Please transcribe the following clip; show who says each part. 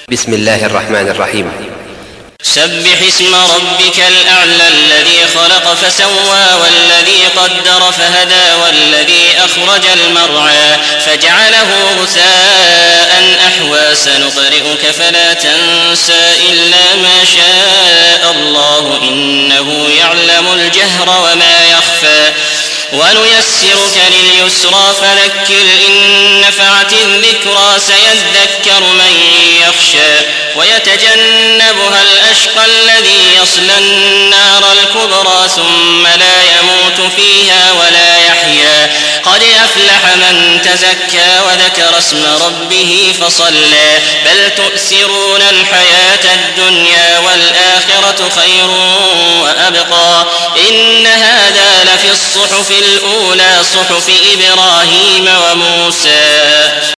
Speaker 1: بسم الله الرحمن الرحيم.
Speaker 2: سبح اسم ربك الأعلى الذي خلق فسوى والذي قدر فهدى والذي أخرج المرعى فجعله غثاء أحوى سنقرئك فلا تنسى إلا ما شاء الله إنه يعلم الجهر وما يخفى ونيسرك لليسرى فذكر إن نفعت الذكرى سيذكر من يخشى ويتجنبها الأشقى الذي يصلى النار الكبرى ثم لا يموت فيها ولا يحيا قد أفلح من تزكى وذكر اسم ربه فصلى بل تؤثرون الحياة الدنيا والآخرة خير وأبقى إن هذا لفي الصحف الأولى صحف إبراهيم وموسى.